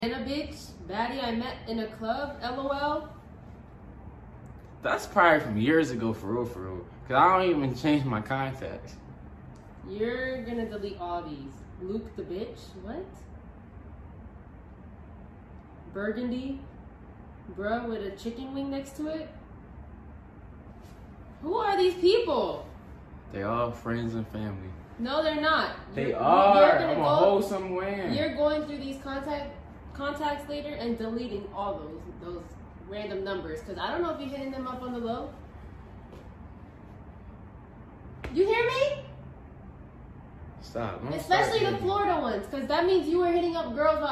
And a bitch, baddie I met in a club, LOL. That's probably from years ago, for real, for real. Cause I don't even change my contacts. You're gonna delete all these. Luke the bitch, what? Burgundy, bruh with a chicken wing next to it. Who are these people? They all friends and family. No, they're not. They are. I'm a wholesome man. You're going through these contacts later and deleting all those random numbers, because I don't know if you're hitting them up on the low. You hear me? Stop. Especially the Florida ones, because that means you were hitting up girls